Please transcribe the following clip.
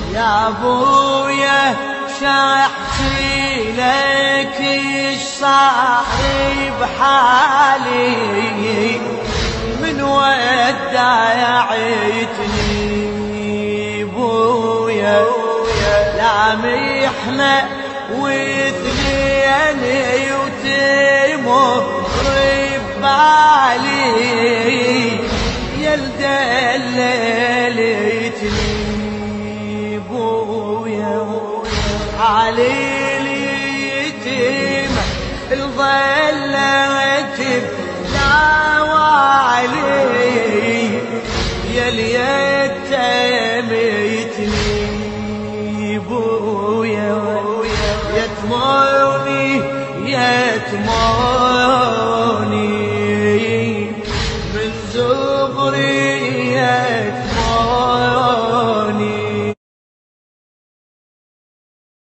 يا ابويا شاحكي لك ايش صار بحالي من ودعيتني بويا لا محنة وثنيني وتمر ببالي يا دللتني بويا علي اليتيمة الظلت بلاوالي يا اليتيمتني بويا يتمرني يتمر